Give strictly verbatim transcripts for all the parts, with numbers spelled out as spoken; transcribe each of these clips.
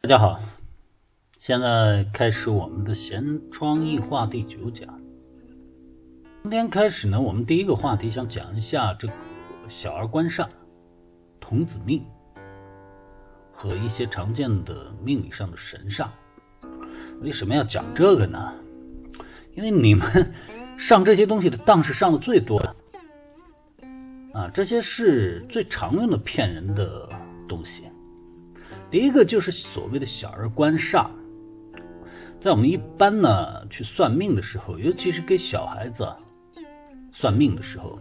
大家好，现在开始我们的闲窗硬话第九讲。今天开始呢，我们第一个话题想讲一下这个小儿关煞、童子命和一些常见的命理上的神煞。为什么要讲这个呢？因为你们上这些东西的当是上的最多的啊，这些是最常用的骗人的东西。第一个就是所谓的小儿关煞，在我们一般呢去算命的时候，尤其是给小孩子算命的时候，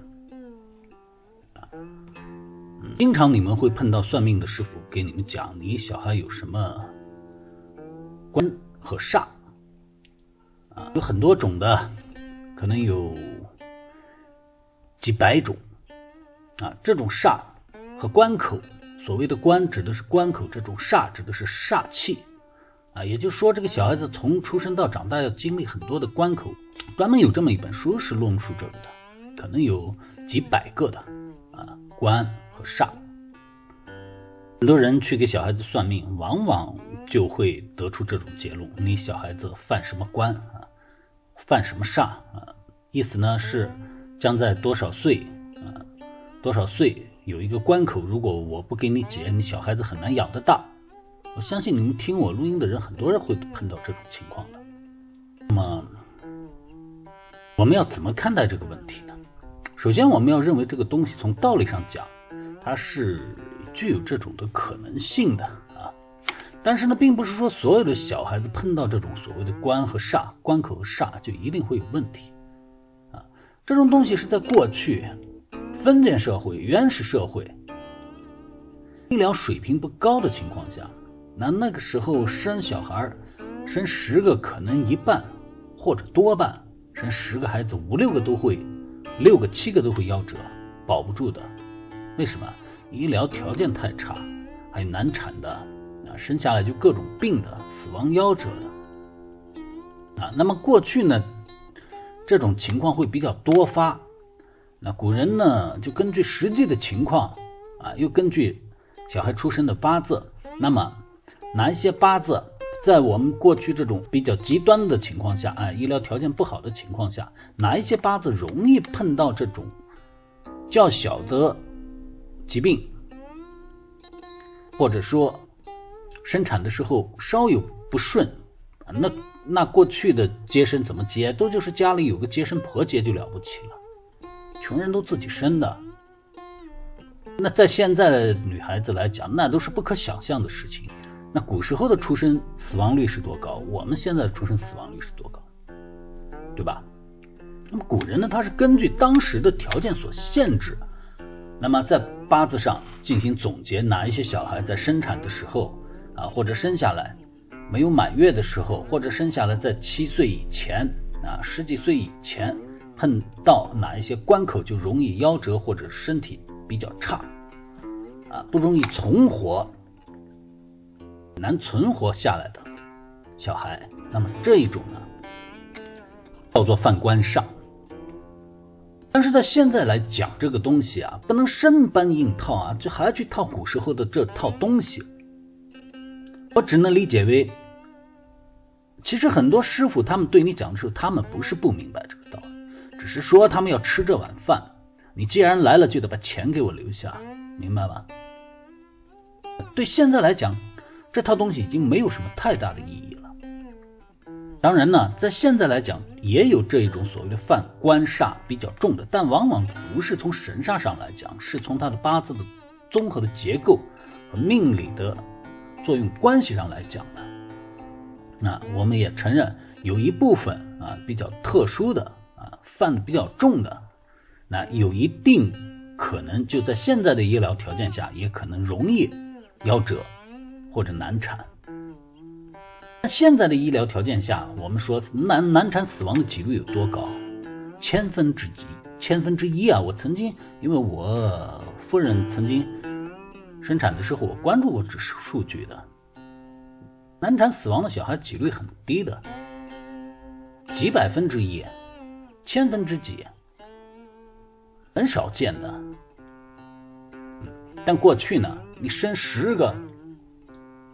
嗯、经常你们会碰到算命的师傅给你们讲你小孩有什么关和煞啊，有很多种的，可能有几百种啊，这种煞和关口。所谓的关指的是关口，这种煞指的是煞气啊，也就是说这个小孩子从出生到长大要经历很多的关口，专门有这么一本书是论述这个的，可能有几百个的啊关和煞。很多人去给小孩子算命，往往就会得出这种结论，你小孩子犯什么关啊，犯什么煞啊，意思呢是将在多少岁啊多少岁有一个关口，如果我不给你解，你小孩子很难养得大。我相信你们听我录音的人，很多人会碰到这种情况的。那么我们要怎么看待这个问题呢？首先我们要认为这个东西从道理上讲，它是具有这种的可能性的啊。但是呢，并不是说所有的小孩子碰到这种所谓的关和煞、关口和煞就一定会有问题啊。这种东西是在过去封建社会、原始社会，医疗水平不高的情况下，那那个时候生小孩，生十个可能一半或者多半，生十个孩子五六个都会，六个七个都会夭折，保不住的。为什么？医疗条件太差，还有难产的啊，生下来就各种病的，死亡夭折的啊。那么过去呢，这种情况会比较多发。那古人呢，就根据实际的情况啊，又根据小孩出生的八字，那么哪一些八字在我们过去这种比较极端的情况下啊，医疗条件不好的情况下，哪一些八字容易碰到这种较小的疾病，或者说生产的时候稍有不顺，那那过去的接生怎么接，都就是家里有个接生婆接就了不起了，穷人都自己生的。那在现在的女孩子来讲，那都是不可想象的事情。那古时候的出生死亡率是多高，我们现在的出生死亡率是多高，对吧？那么古人呢，他是根据当时的条件所限制，那么在八字上进行总结，哪一些小孩在生产的时候啊，或者生下来没有满月的时候，或者生下来在七岁以前啊，十几岁以前碰到哪一些关口就容易夭折，或者身体比较差啊，不容易存活，难存活下来的小孩，那么这一种呢叫做犯关煞。但是在现在来讲这个东西啊，不能生搬硬套啊，就还去套古时候的这套东西。我只能理解为，其实很多师傅他们对你讲的时候，他们不是不明白这个道理，只是说他们要吃这碗饭，你既然来了就得把钱给我留下，明白吗？对现在来讲，这套东西已经没有什么太大的意义了。当然呢，在现在来讲也有这一种所谓的犯官煞比较重的，但往往不是从神煞上来讲，是从他的八字的综合的结构和命理的作用关系上来讲的。那我们也承认有一部分啊比较特殊的啊犯的比较重的，那有一定可能就在现在的医疗条件下也可能容易夭折或者难产。现在的医疗条件下，我们说难难产死亡的几率有多高？千分之几，千分之一啊！我曾经因为我夫人曾经生产的时候，我关注过这数据的，难产死亡的小孩几率很低的，几百分之一，千分之几，很少见的。但过去呢，你生十个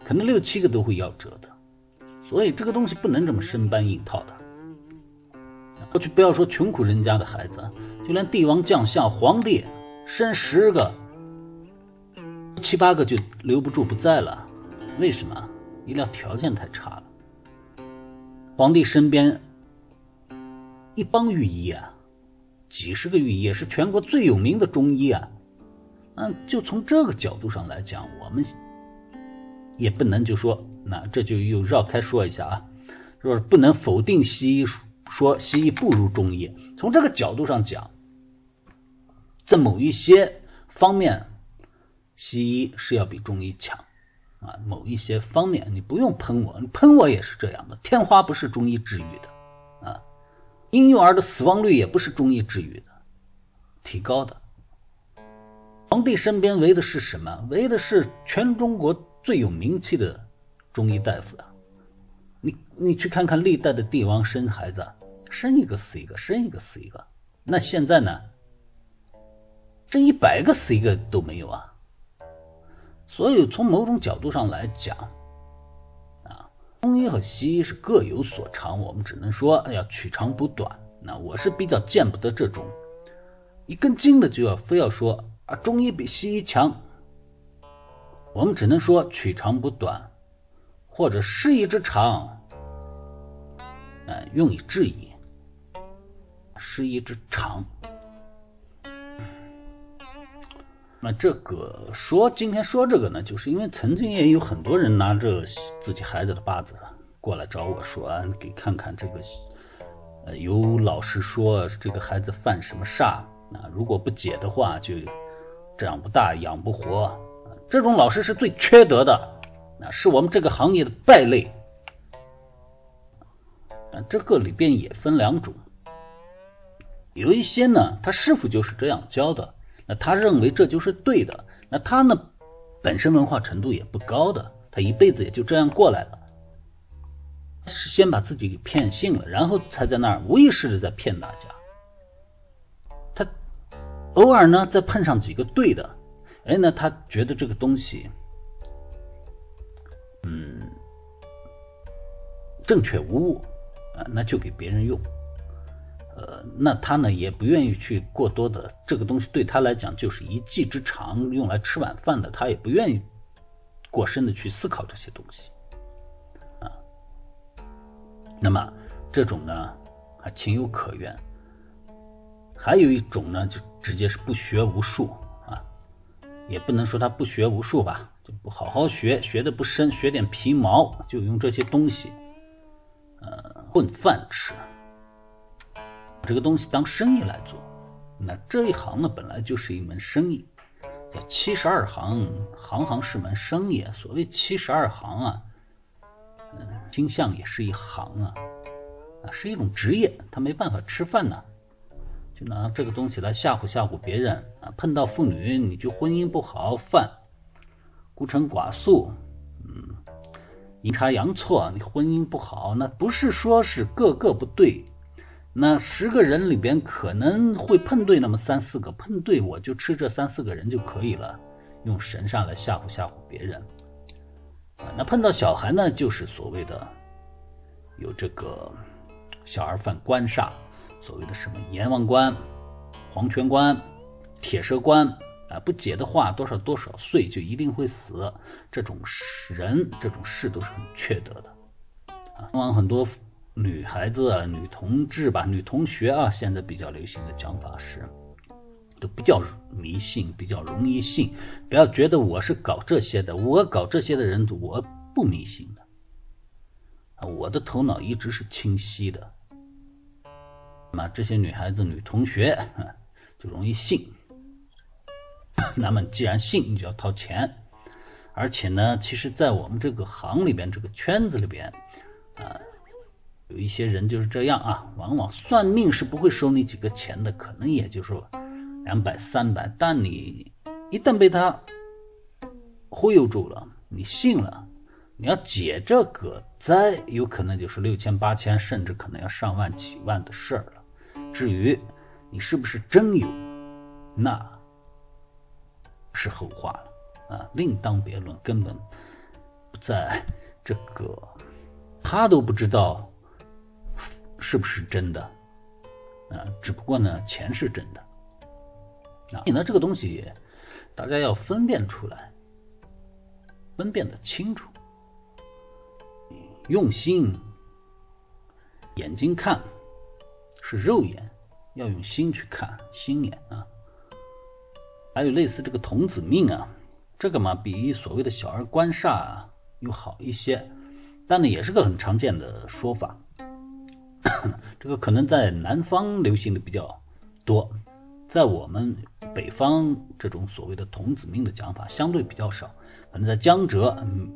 可能六七个都会夭折的。所以这个东西不能这么生搬硬套的。过去不要说穷苦人家的孩子，就连帝王将相皇帝生十个七八个就留不住不在了。为什么？医疗条件太差了。皇帝身边一帮御医啊，几十个御医，是全国最有名的中医啊。那就从这个角度上来讲，我们也不能就说，那这就又绕开说一下啊，说不能否定西医，说西医不如中医。从这个角度上讲，在某一些方面，西医是要比中医强啊。某一些方面，你不用喷我，你喷我也是这样的。天花不是中医治愈的啊，婴幼儿的死亡率也不是中医治愈的，提高的。皇帝身边围的是什么？围的是全中国最有名气的中医大夫啊！你你去看看历代的帝王生孩子，生一个死一个，生一个死一个。那现在呢？这一百个死一个都没有啊！所以从某种角度上来讲，啊，中医和西医是各有所长，我们只能说要取长补短。那我是比较见不得这种一根筋的就要非要说啊，中医比西医强。我们只能说取长补短，或者失宜之长，呃，用以治矣。失宜之长。那这个说今天说这个呢，就是因为曾经也有很多人拿着自己孩子的八字过来找我说啊，给看看这个，呃，有老师说这个孩子犯什么煞，啊，如果不解的话就长不大养不活，啊，这种老师是最缺德的，啊，是我们这个行业的败类。啊，这个里边也分两种，有一些呢，他师傅就是这样教的。那他认为这就是对的，那他呢本身文化程度也不高的，他一辈子也就这样过来了，是先把自己给骗信了，然后才在那儿无意识的在骗大家。他偶尔呢再碰上几个对的，哎，那他觉得这个东西嗯正确无误啊，那就给别人用。呃，那他呢也不愿意去过多的，这个东西对他来讲就是一技之长，用来吃晚饭的，他也不愿意过深的去思考这些东西啊。那么这种呢还情有可原。还有一种呢就直接是不学无术啊，也不能说他不学无术吧，就不好好学，学的不深，学点皮毛，就用这些东西呃混饭吃，这个东西当生意来做。那这一行呢本来就是一门生意，叫七十二行，行行是门生意。所谓七十二行啊，嗯，星象也是一行啊，啊，是一种职业，他没办法吃饭呢，就拿这个东西来吓唬吓唬别人啊。碰到妇女你就婚姻不好，犯孤城寡宿，嗯，阴差阳错，你婚姻不好，那不是说是个个不对。那十个人里边可能会碰对那么三四个，碰对我就吃这三四个人就可以了，用神煞来吓唬吓唬别人。啊，那碰到小孩呢，就是所谓的有这个小儿犯官煞，所谓的什么阎王官、黄泉关、铁蛇关啊，不解的话多少多少岁就一定会死，这种人这种事都是很缺德的啊。往往很多女孩子啊，女同志吧，女同学啊，现在比较流行的讲法是都比较迷信，比较容易信。不要觉得我是搞这些的，我搞这些的人我不迷信的，我的头脑一直是清晰的。那么这些女孩子女同学就容易信，那么既然信你就要掏钱，而且呢其实在我们这个行里边，这个圈子里边啊，有一些人就是这样啊，往往算命是不会收你几个钱的，可能也就是两百三百，但你一旦被他忽悠住了，你信了，你要解这个灾，有可能就是六千八千，甚至可能要上万几万的事儿了。至于你是不是真有，那是后话了啊，另当别论，根本不在这个，他都不知道是不是真的啊，只不过呢钱是真的啊。所以呢这个东西大家要分辨出来，分辨得清楚，用心，眼睛看是肉眼，要用心去看，心眼啊。还有类似这个童子命啊，这个嘛比所谓的小儿关煞啊又好一些，但呢也是个很常见的说法。这个可能在南方流行的比较多，在我们北方这种所谓的童子命的讲法相对比较少，可能在江浙、嗯、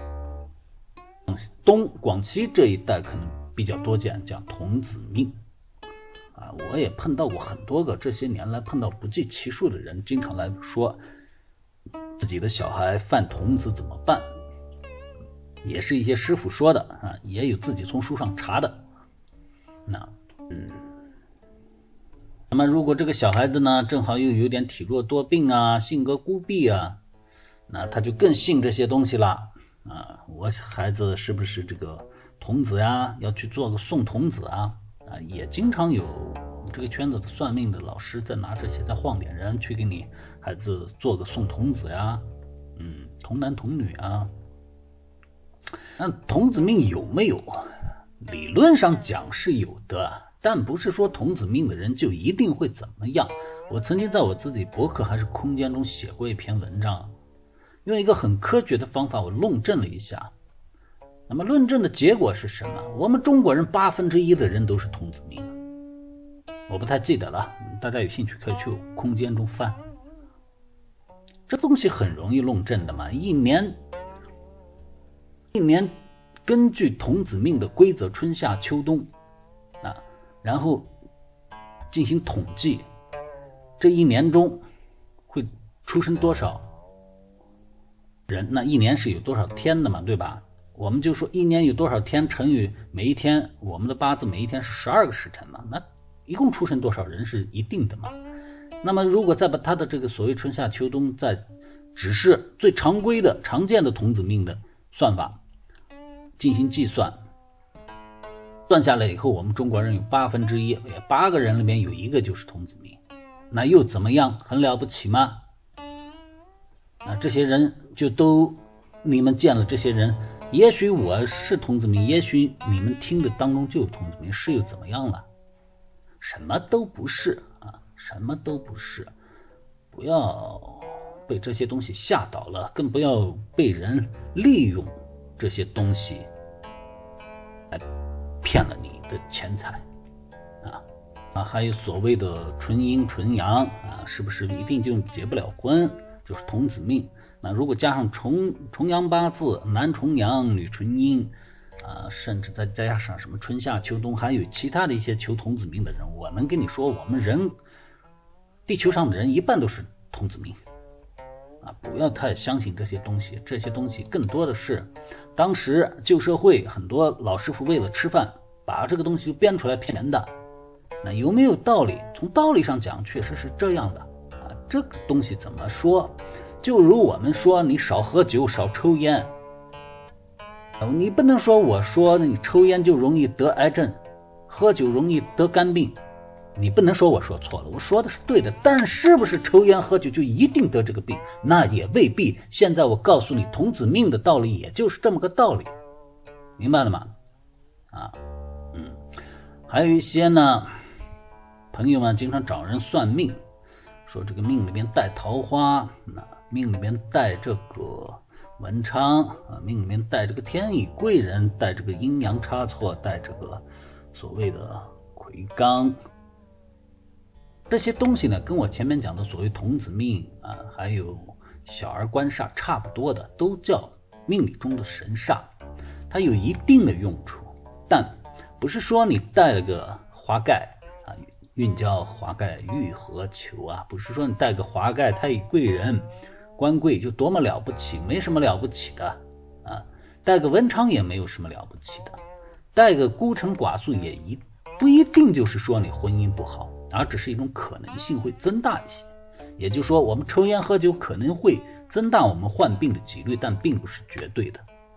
东广西这一带可能比较多见讲童子命啊。我也碰到过很多个，这些年来碰到不计其数的人，经常来说自己的小孩犯童子怎么办，也是一些师傅说的啊，也有自己从书上查的。那嗯，那么如果这个小孩子呢，正好又有点体弱多病啊，性格孤僻啊，那他就更信这些东西了啊。我孩子是不是这个童子呀？要去做个送童子啊？啊，也经常有这个圈子的算命的老师在拿这些在晃点人，去给你孩子做个送童子呀，嗯，童男童女啊。那童子命有没有？理论上讲是有的，但不是说童子命的人就一定会怎么样。我曾经在我自己博客还是空间中写过一篇文章，用一个很科学的方法我论证了一下。那么论证的结果是什么？我们中国人八分之一的人都是童子命，我不太记得了，大家有兴趣可以去空间中翻。这东西很容易论证的嘛，一年一年根据童子命的规则，春夏秋冬啊，然后进行统计，这一年中会出生多少人，那一年是有多少天的嘛，对吧？我们就说一年有多少天乘以每一天，我们的八字每一天是十二个时辰嘛，那一共出生多少人是一定的嘛。那么如果再把他的这个所谓春夏秋冬，再只是最常规的常见的童子命的算法进行计算，算下来以后，我们中国人有八分之一，八个人里面有一个就是童子命，那又怎么样？很了不起吗？那这些人就都，你们见了这些人，也许我是童子命，也许你们听的当中就有童子命，是又怎么样了？什么都不是啊，什么都不是。不要被这些东西吓倒了，更不要被人利用这些东西来骗了你的钱财啊啊！还有所谓的纯阴纯阳啊，是不是一定就结不了婚？就是童子命。那如果加上重重阳八字，男重阳，女纯阴啊，甚至再加上什么春夏秋冬，还有其他的一些求童子命的人，我能跟你说，我们人地球上的人一半都是童子命。啊，不要太相信这些东西，这些东西更多的是当时旧社会很多老师傅为了吃饭，把这个东西编出来骗人的。那有没有道理？从道理上讲，确实是这样的啊。这个东西怎么说？就如我们说，你少喝酒，少抽烟，你不能说我说你抽烟就容易得癌症，喝酒容易得肝病。你不能说我说错了，我说的是对的，但是不是抽烟喝酒就一定得这个病？那也未必。现在我告诉你，童子命的道理也就是这么个道理，明白了吗？啊，嗯，还有一些呢，朋友们经常找人算命，说这个命里面带桃花，那命里面带这个文昌啊，命里面带这个天乙贵人，带这个阴阳差错，带这个所谓的魁罡。这些东西呢，跟我前面讲的所谓童子命啊，还有小儿关煞差不多的，都叫命理中的神煞，它有一定的用处，但不是说你带了个华盖啊，运交华盖玉合求啊，不是说你带个华盖太乙贵人官贵就多么了不起，没什么了不起的啊，带个文昌也没有什么了不起的，带个孤臣寡宿也一不一定就是说你婚姻不好，而只是一种可能性会增大一些。也就是说，我们抽烟喝酒可能会增大我们患病的几率，但并不是绝对的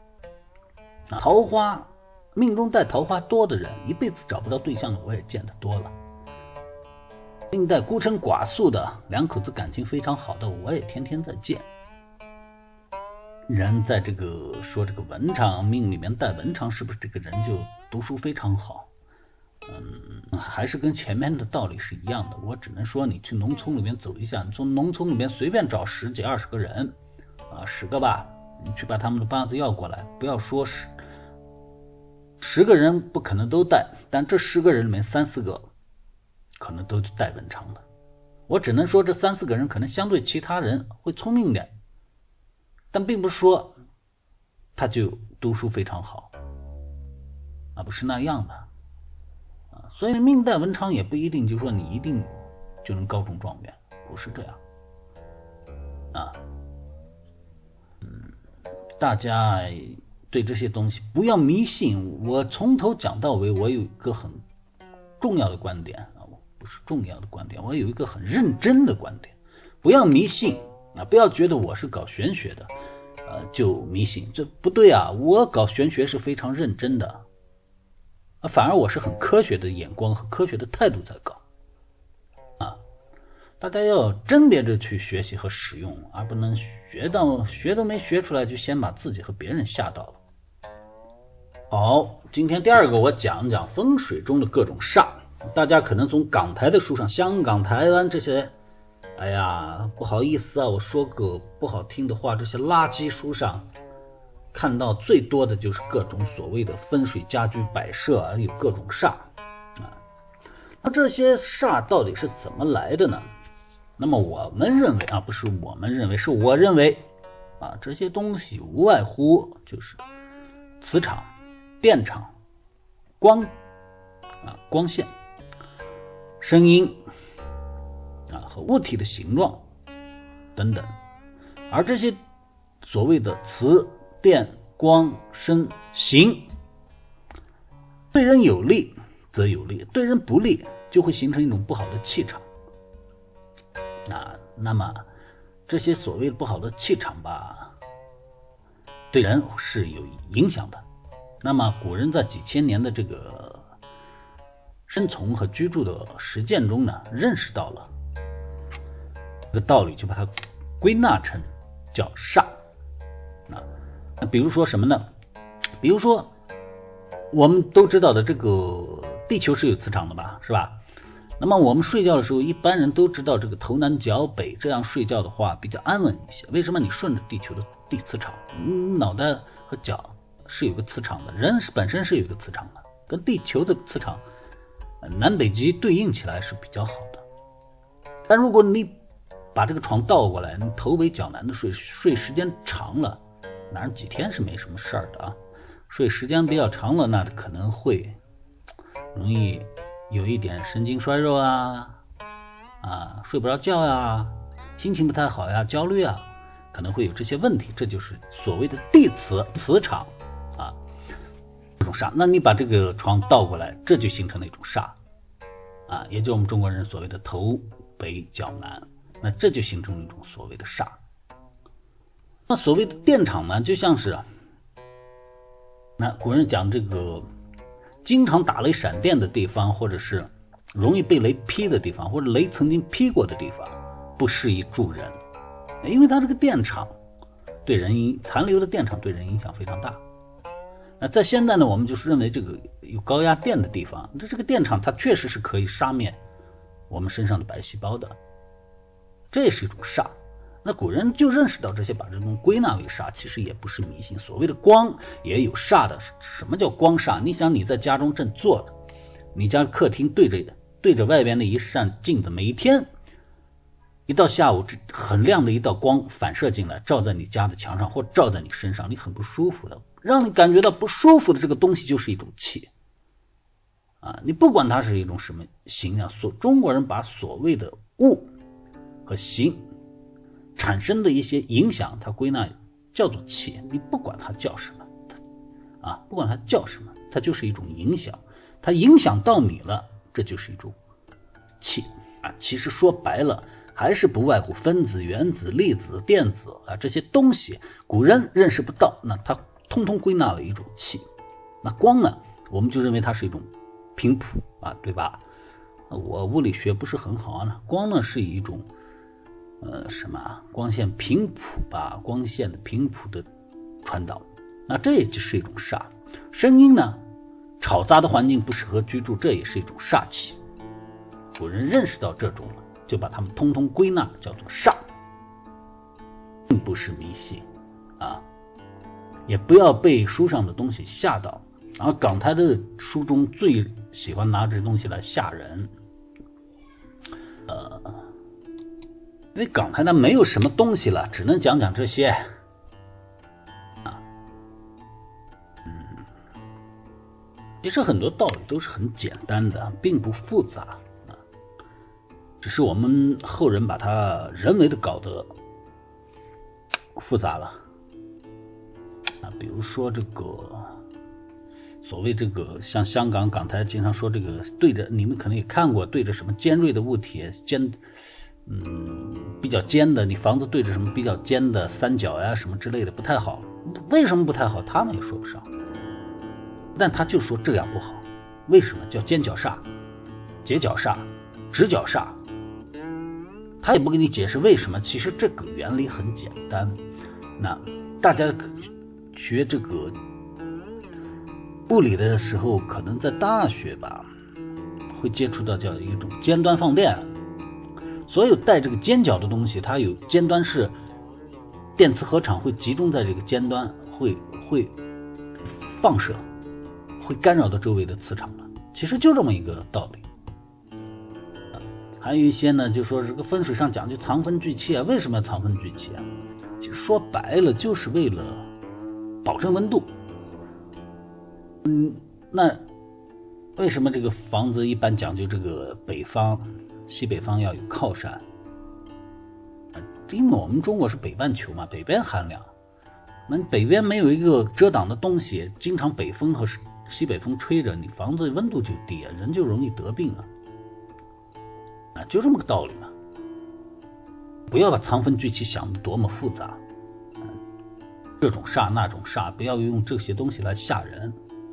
桃花命中带桃花多的人，一辈子找不到对象的我也见得多了。命带孤身寡宿的，两口子感情非常好的，我也天天在见。人在这个说这个文昌命里面带文昌，是不是这个人就读书非常好？嗯，还是跟前面的道理是一样的。我只能说，你去农村里面走一下，你从农村里面随便找十几二十个人，啊，十个吧，你去把他们的八字要过来，不要说十十个人不可能都带，但这十个人里面三四个可能都带文昌的。我只能说，这三四个人可能相对其他人会聪明点，但并不是说他就读书非常好，啊，不是那样的。所以命带文昌也不一定就说你一定就能高中状元，不是这样啊。嗯，大家对这些东西不要迷信。我从头讲到尾，我有一个很重要的观点啊，不是重要的观点，我有一个很认真的观点。不要迷信啊，不要觉得我是搞玄学的，呃，就迷信，这不对啊。我搞玄学是非常认真的。反而我是很科学的眼光和科学的态度在搞啊，大家要甄别着去学习和使用，而不能学到学都没学出来就先把自己和别人吓到了。好，今天第二个我讲讲风水中的各种煞。大家可能从港台的书上，香港、台湾这些，哎呀，不好意思啊，我说个不好听的话，这些垃圾书上看到最多的就是各种所谓的风水家居摆设啊，有各种煞啊。那这些煞到底是怎么来的呢？那么我们认为啊，不是我们认为，是我认为啊，这些东西无外乎就是磁场、电场、光啊、光线、声音啊和物体的形状等等。而这些所谓的磁、电、光、声、形，对人有利则有利，对人不利就会形成一种不好的气场。啊，那么这些所谓不好的气场吧，对人是有影响的。那么古人在几千年的这个生存和居住的实践中呢，认识到了这个道理，就把它归纳成叫煞啊。比如说什么呢？比如说我们都知道的这个地球是有磁场的吧，是吧？那么我们睡觉的时候，一般人都知道这个头南脚北，这样睡觉的话比较安稳一些。为什么？你顺着地球的地磁场，嗯，脑袋和脚是有个磁场的，人本身是有一个磁场的，跟地球的磁场南北极对应起来是比较好的。但如果你把这个床倒过来，你头北脚南的睡，睡时间长了，哪几天是没什么事儿的啊？睡时间比较长了，那可能会容易有一点神经衰弱啊，啊，睡不着觉呀，心情不太好呀，焦虑啊，可能会有这些问题。这就是所谓的地磁磁场啊，这种煞。那你把这个床倒过来，这就形成了一种煞啊，也就是我们中国人所谓的头北脚南，那这就形成了一种所谓的煞。那所谓的电场呢，就像是那古人讲这个经常打雷闪电的地方，或者是容易被雷劈的地方，或者雷曾经劈过的地方，不适宜住人，因为它这个电场对人残留的电场对人影响非常大。那在现在呢，我们就是认为这个有高压电的地方，这这个电场它确实是可以杀灭我们身上的白细胞的，这也是一种煞。那古人就认识到这些，把这种归纳为煞，其实也不是迷信。所谓的光也有煞的。什么叫光煞？你想你在家中正坐着，你家客厅对着对着外边的一扇镜子，每一天一到下午很亮的一道光反射进来，照在你家的墙上或照在你身上，你很不舒服的，让你感觉到不舒服的这个东西就是一种气啊！你不管它是一种什么形象，所中国人把所谓的物和形产生的一些影响，它归纳叫做气。你不管它叫什么，它啊，不管它叫什么，它就是一种影响。它影响到你了，这就是一种气啊。其实说白了，还是不外乎分子、原子、粒子、电子啊这些东西，古人认识不到，那它通通归纳为一种气。那光呢，我们就认为它是一种频谱啊，对吧？我物理学不是很好啊，光呢是一种呃什么光线频谱吧，光线的频谱的传导，那这也就是一种煞。声音呢，吵杂的环境不适合居住，这也是一种煞气。古人认识到这种了，就把它们通通归纳叫做煞，并不是迷信啊，也不要被书上的东西吓到。然后港台的书中最喜欢拿这东西来吓人，呃，因为港台呢没有什么东西了，只能讲讲这些啊。嗯，其实很多道理都是很简单的，并不复杂啊，只是我们后人把它人为的搞得复杂了啊。比如说这个所谓这个像香港港台经常说这个对着，你们可能也看过，对着什么尖锐的物体，尖嗯比较尖的，你房子对着什么比较尖的三角呀什么之类的不太好。为什么不太好他们也说不上，但他就说这样不好。为什么叫尖角煞、截角煞、直角煞，他也不给你解释为什么。其实这个原理很简单，那大家学这个物理的时候，可能在大学吧会接触到叫一种尖端放电。所有带这个尖角的东西，它有尖端是电磁合场会集中在这个尖端，会会放射，会干扰到周围的磁场的。其实就这么一个道理。还有一些呢，就说这个风水上讲究藏风聚气啊，为什么要藏风聚气啊？其实说白了就是为了保证温度。嗯，那为什么这个房子一般讲究这个北方、西北方要有靠山？因为我们中国是北半球嘛，北边寒凉，那你北边没有一个遮挡的东西，经常北风和西北风吹着，你房子温度就低啊，人就容易得病啊，啊，就这么个道理嘛。不要把藏风聚气想得多么复杂，嗯，这种煞那种煞，不要用这些东西来吓人。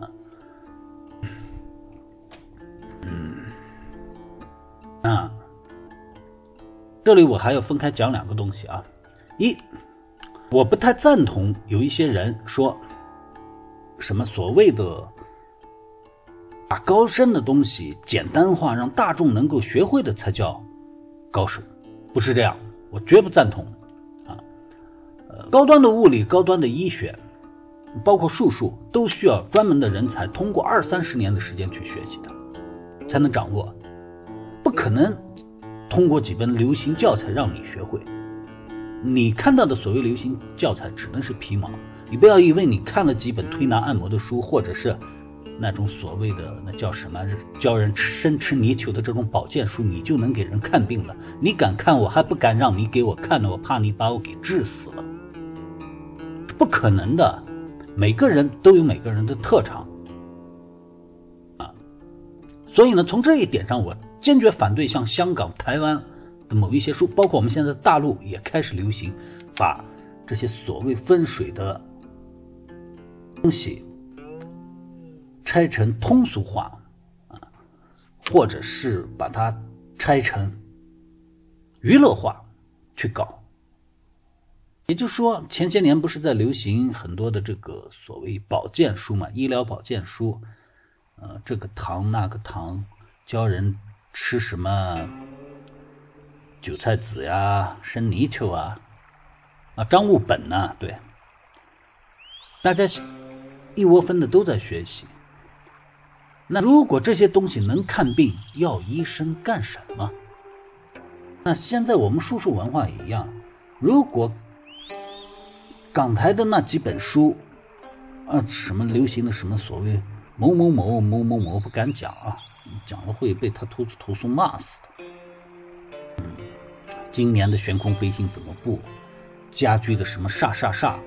啊，这里我还要分开讲两个东西啊。一，我不太赞同有一些人说什么所谓的把高深的东西简单化，让大众能够学会的才叫高手，不是这样，我绝不赞同啊。呃，高端的物理、高端的医学，包括术数，都需要专门的人才，通过二三十年的时间去学习的，才能掌握。不可能通过几本流行教材让你学会。你看到的所谓流行教材只能是皮毛，你不要以为你看了几本推拿按摩的书，或者是那种所谓的那叫什么教人生吃泥鳅的这种保健书，你就能给人看病了。你敢看，我还不敢让你给我看呢，我怕你把我给治死了。不可能的，每个人都有每个人的特长啊。所以呢，从这一点上，我坚决反对像香港、台湾的某一些书，包括我们现在大陆也开始流行把这些所谓风水的东西拆成通俗化啊，或者是把它拆成娱乐化去搞。也就是说，前些年不是在流行很多的这个所谓保健书嘛，医疗保健书，呃，这个糖那个糖，教人吃什么韭菜籽呀、生泥鳅啊，啊，张悟本呐、啊，对，大家一窝蜂的都在学习。那如果这些东西能看病，要医生干什么？那现在我们术数文化也一样，如果港台的那几本书啊，什么流行的什么所谓某某某某某某，不敢讲啊，讲了会被他投投诉骂死的。嗯，今年的悬空飞行怎么布，家居的什么煞煞煞，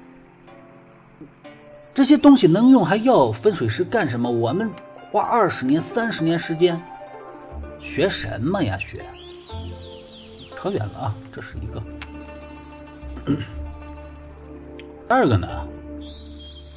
这些东西能用还要风水师干什么？我们花二十年、三十年时间学什么呀？学扯远了啊，这是一个。第二个呢，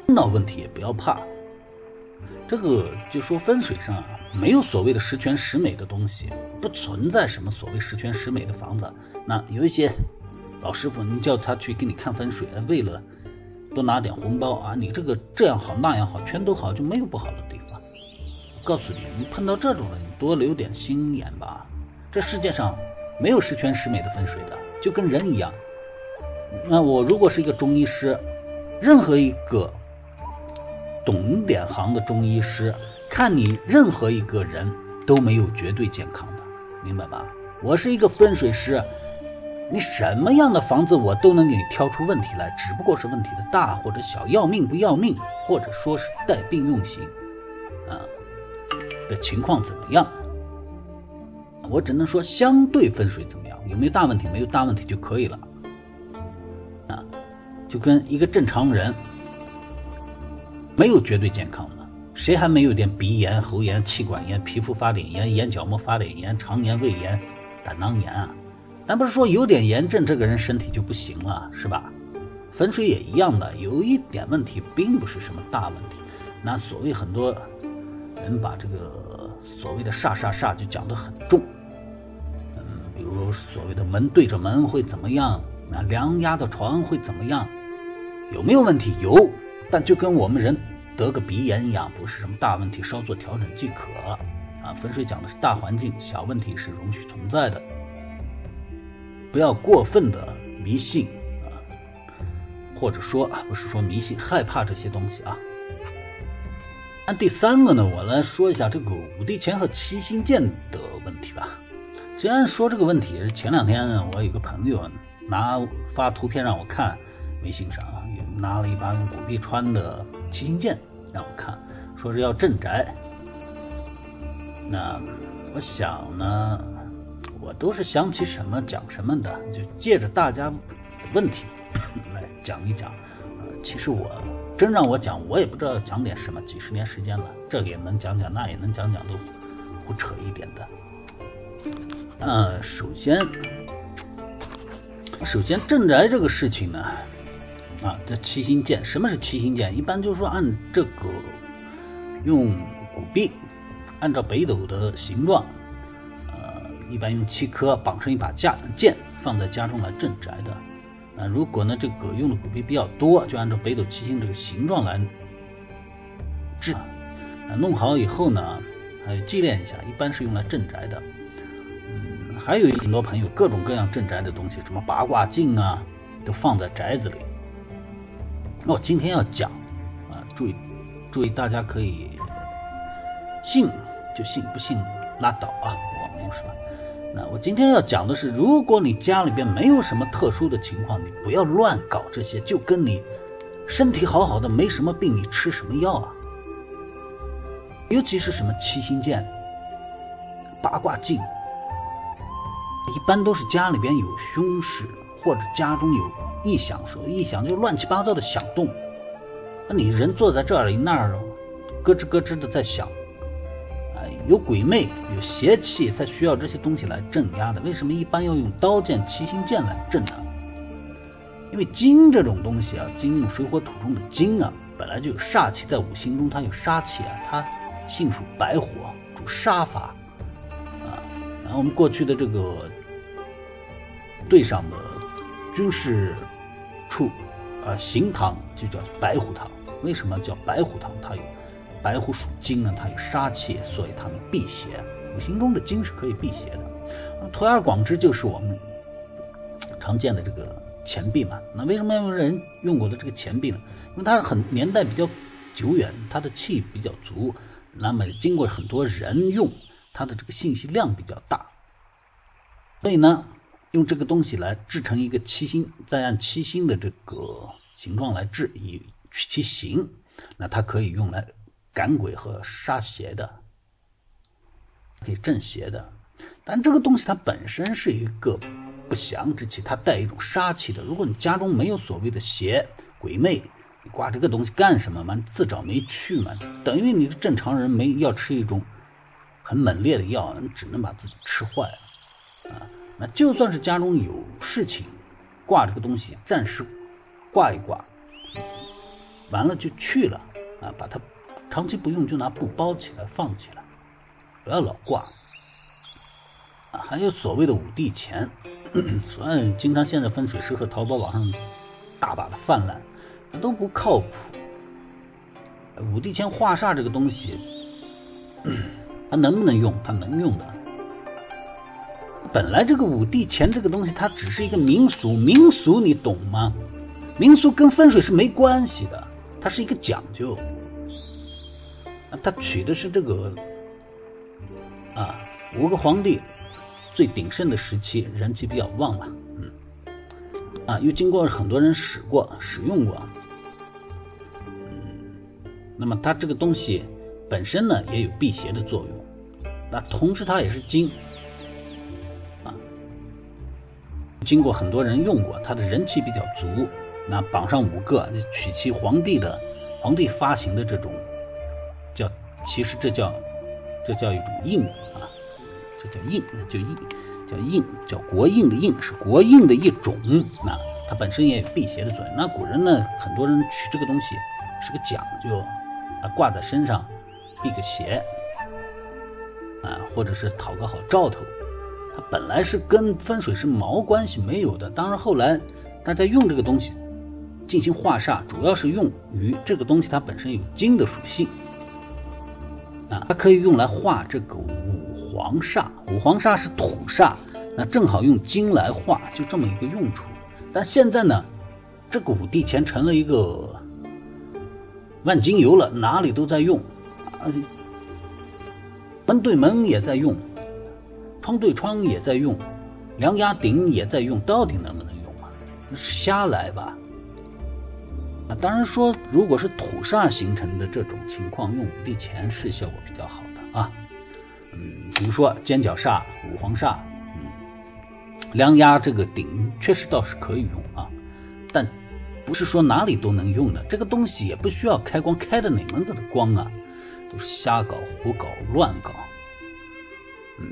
碰到问题也不要怕。这个就说风水上啊，没有所谓的十全十美的东西，不存在什么所谓十全十美的房子。那有一些老师傅，你叫他去给你看风水，为了多拿点红包啊，你这个这样好那样好，全都好，就没有不好的地方。我告诉你，你碰到这种人，你多留点心眼吧。这世界上没有十全十美的风水的，就跟人一样。那我如果是一个中医师，任何一个懂点行的中医师看你任何一个人都没有绝对健康的，明白吧？我是一个风水师，你什么样的房子我都能给你挑出问题来，只不过是问题的大或者小，要命不要命，或者说是带病用刑啊的情况怎么样。我只能说相对风水怎么样，有没有大问题，没有大问题就可以了啊，就跟一个正常人没有绝对健康的，谁还没有点鼻炎、喉炎、气管炎、皮肤发点炎、眼角膜发点炎、肠炎、胃炎、胆囊炎啊？但不是说有点炎症这个人身体就不行了，是吧？风水也一样的，有一点问题并不是什么大问题。那所谓很多人把这个所谓的煞煞煞就讲得很重，嗯，比如所谓的门对着门会怎么样，那梁压的床会怎么样，有没有问题？有，但就跟我们人得个鼻炎一样，不是什么大问题，稍作调整即可啊。风水讲的是大环境，小问题是容许存在的，不要过分的迷信啊，或者说不是说迷信，害怕这些东西啊。那第三个呢，我来说一下这个五帝钱和七星剑的问题吧。既然说这个问题，前两天我有个朋友拿发图片让我看，微信上拿了一把用古币穿的七星剑让我看，说是要镇宅。那我想呢，我都是想起什么讲什么的，就借着大家的问题来讲一讲。呃，其实我真让我讲，我也不知道讲点什么，几十年时间了，这个也能讲讲，那也能讲讲，都胡扯一点的。呃，首先，首先镇宅这个事情呢，啊，这七星剑，什么是七星剑？一般就是说按这个用古币，按照北斗的形状，呃，一般用七颗绑成一把架剑，放在家中来镇宅的。那如果呢这个用的古币比较多，就按照北斗七星这个形状来制。那弄好以后呢，还有祭炼一下，一般是用来镇宅的。嗯，还有很多朋友各种各样镇宅的东西，什么八卦镜啊，都放在宅子里。那我今天要讲啊，注意注意，大家可以信就信，不信拉倒啊，我们是吧？那我今天要讲的是，如果你家里边没有什么特殊的情况，你不要乱搞这些，就跟你身体好好的没什么病，你吃什么药啊？尤其是什么七星剑、八卦镜，一般都是家里边有凶事或者家中有异响，所谓异响就是乱七八糟的响动，那你人坐在这里那儿咯吱咯吱的在响，有鬼魅有邪气才需要这些东西来镇压的。为什么一般要用刀剑七星剑来镇呢？因为金这种东西啊，金用水火土中的金啊，本来就有煞气，在五行中它有杀气啊，它性属白火，主杀伐啊。然后我们过去的这个队上的军事处啊，行堂就叫白虎堂。为什么叫白虎堂？它有白虎属金啊，它有杀气，所以它能辟邪。五行中的金是可以辟邪的。推而广之，就是我们常见的这个钱币嘛。那为什么有人用过的这个钱币呢？因为它很年代比较久远，它的气比较足，那么经过很多人用，它的这个信息量比较大，所以呢，用这个东西来制成一个七星，再按七星的这个形状来制，以取其形，那它可以用来赶鬼和杀邪的，可以镇邪的。但这个东西它本身是一个不祥之气，它带一种杀气的。如果你家中没有所谓的邪鬼魅，你挂这个东西干什么嘛？自找没趣嘛？等于你正常人没要吃一种很猛烈的药，你只能把自己吃坏了啊。那就算是家中有事情，挂这个东西暂时挂一挂， 完了就去了啊，把它长期不用就拿布包起来放起来，不要老挂啊。还有所谓的五帝钱，所以经常现在风水师和淘宝网上大把的泛滥，都不靠谱。五帝钱化煞这个东西，它能不能用？它能用的。本来这个五帝钱这个东西，它只是一个民俗，民俗你懂吗？民俗跟风水是没关系的，它是一个讲究。它取的是这个啊五个皇帝最鼎盛的时期，人气比较旺嘛，嗯，啊又经过很多人使过、使用过，嗯，那么它这个东西本身呢也有辟邪的作用，那同时它也是金。经过很多人用过，它的人气比较足，那榜上五个取其皇帝的皇帝发行的这种叫，其实这叫这叫一种印啊，这叫印，就印叫印，叫国印的印，是国印的一种。那它本身也有辟邪的作用。那古人呢，很多人取这个东西是个讲究啊，挂在身上辟个邪啊，或者是讨个好兆头。它本来是跟风水是毛关系没有的，当然后来大家用这个东西进行化煞，主要是用于这个东西它本身有金的属性啊，它可以用来化这个五黄煞，五黄煞是土煞，那正好用金来化，就这么一个用处。但现在呢，这个五帝钱成了一个万金油了，哪里都在用啊，门对门也在用，窗对窗也在用，梁压顶也在用，到底能不能用啊？瞎来吧。啊，当然说，如果是土煞形成的这种情况，用五帝钱是效果比较好的啊。嗯，比如说尖角煞、五黄煞，嗯，梁压这个顶确实倒是可以用啊，但不是说哪里都能用的。这个东西也不需要开光，开的哪门子的光啊？都是瞎搞、胡搞、乱搞。嗯。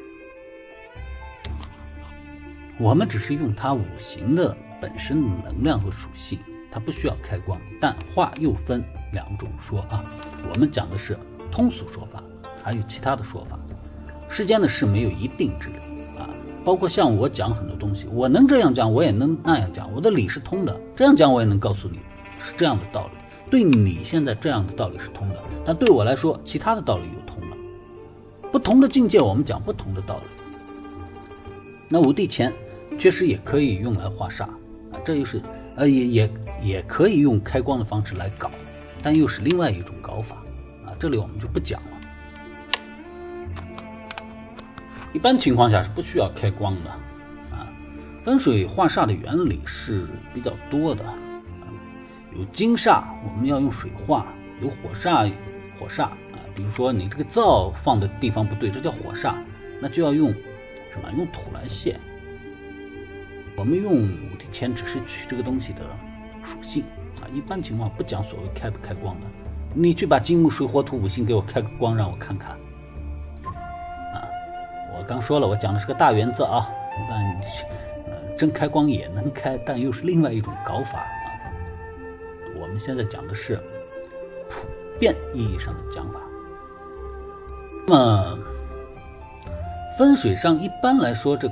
我们只是用它五行的本身的能量和属性，它不需要开光。但话又分两种说啊，我们讲的是通俗说法，还有其他的说法。世间的事没有一定之理啊，包括像我讲很多东西，我能这样讲，我也能那样讲，我的理是通的，这样讲我也能告诉你是这样的道理。对你现在这样的道理是通的，但对我来说，其他的道理又通了。不同的境界，我们讲不同的道理。那五帝钱确实也可以用来化煞啊，这又是呃也也也可以用开光的方式来搞，但又是另外一种搞法啊，这里我们就不讲了。一般情况下是不需要开光的啊。风水化煞的原理是比较多的，啊、有金煞我们要用水化，有火煞火煞啊，比如说你这个灶放的地方不对，这叫火煞，那就要用什么？用土来泄。我们用五帝钱只是取这个东西的属性啊，一般情况不讲所谓开不开光的。你去把金木水火土五行给我开个光，让我看看啊！我刚说了，我讲的是个大原则啊，但呃真开光也能开，但又是另外一种搞法啊。我们现在讲的是普遍意义上的讲法。那么风水上一般来说，这个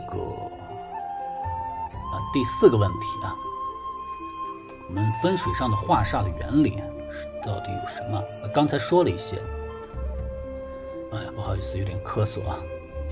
第四个问题啊，我们风水上的化煞的原理到底有什么？刚才说了一些，哎呀，不好意思，有点咳嗽啊。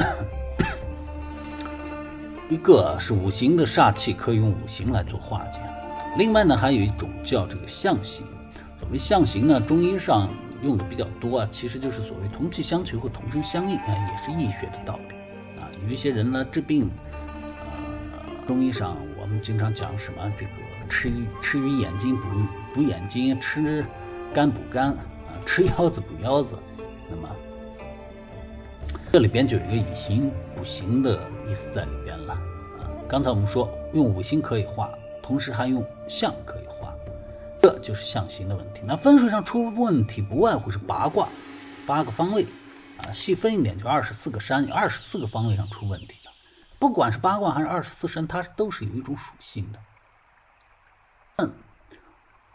一个是五行的煞气可以用五行来做化解，另外呢还有一种叫这个象形。所谓象形呢，中医上用的比较多啊，其实就是所谓同气相求或同声相应，哎，也是易学的道理啊。有一些人呢治病，呃，中医上我们经常讲什么这个吃吃鱼眼睛补补眼睛，吃肝补肝啊，吃腰子补腰子。那么这里边就有一个以形补形的意思在里边了啊。刚才我们说用五行可以化，同时还用象可以化，这就是象形的问题。那风水上出问题不外乎是八卦，八个方位啊，细分一点就二十四个山，二十四个方位上出问题的。不管是八卦还是二十四山，它都是有一种属性的。嗯，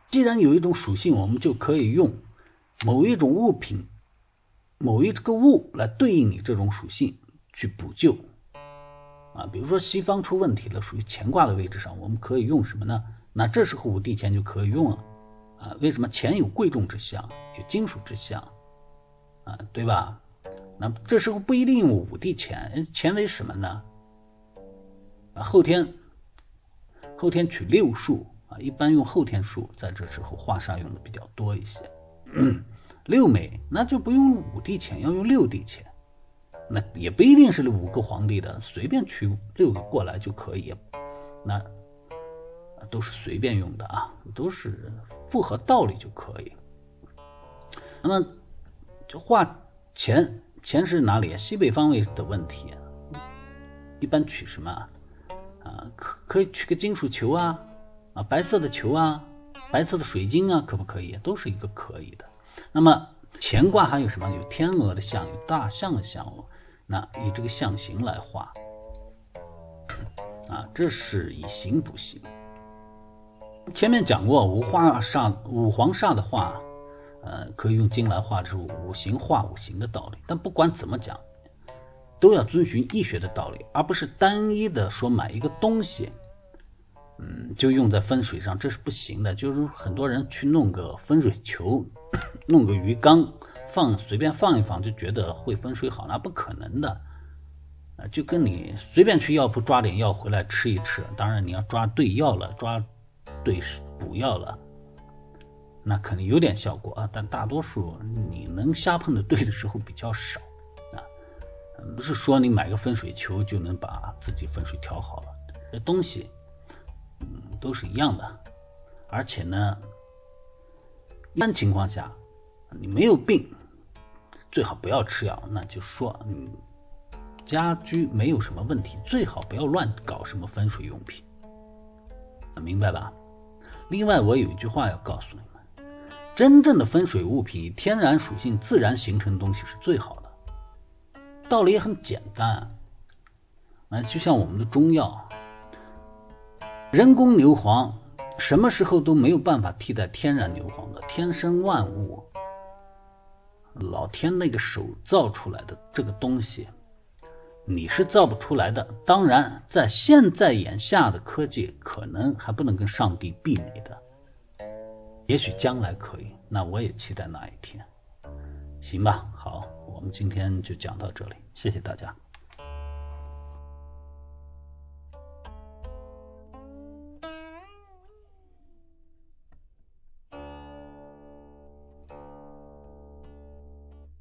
既然有一种属性，我们就可以用某一种物品、某一个物来对应你这种属性去补救啊。比如说西方出问题了，属于乾卦的位置上，我们可以用什么呢？那这时候五帝钱就可以用了啊。为什么？钱有贵重之象，有金属之象啊，对吧？那这时候不一定用五帝钱，钱为什么呢？啊，后天后天取六数啊，一般用后天数，在这时候化煞用的比较多一些。六枚那就不用五帝钱，要用六帝钱。那也不一定是五个皇帝的，随便取六个过来就可以。那都是随便用的啊，都是符合道理就可以。那么就画钱，钱是哪里？西北方位的问题，一般取什么啊？可可以取个金属球啊，啊，白色的球啊，白色的水晶啊，可不可以？都是一个可以的。那么乾卦还有什么？有天鹅的象，有大象的象，那以这个象形来画啊，这是以形补形。前面讲过五化煞、五黄煞的话，呃，可以用金来画，这是五行化五行的道理。但不管怎么讲，都要遵循易学的道理，而不是单一的说买一个东西，嗯，就用在风水上，这是不行的。就是很多人去弄个风水球，弄个鱼缸，放随便放一放，就觉得会风水好，那不可能的。啊，就跟你随便去药铺抓点药回来吃一吃，当然你要抓对药了，抓对补药了，那可能有点效果啊，但大多数你能瞎碰的对的时候比较少啊。不是说你买个风水球就能把自己风水调好了，这东西嗯都是一样的。而且呢，一般情况下你没有病，最好不要吃药，那就说你家居没有什么问题，最好不要乱搞什么风水用品，明白吧？另外我有一句话要告诉你们，真正的风水物品以天然属性自然形成的东西是最好的，道理也很简单啊，就像我们的中药，人工牛黄什么时候都没有办法替代天然牛黄的，天生万物老天那个手造出来的这个东西你是造不出来的。当然在现在眼下的科技可能还不能跟上帝媲美的，也许将来可以，那我也期待那一天。行吧，好，我们今天就讲到这里，谢谢大家。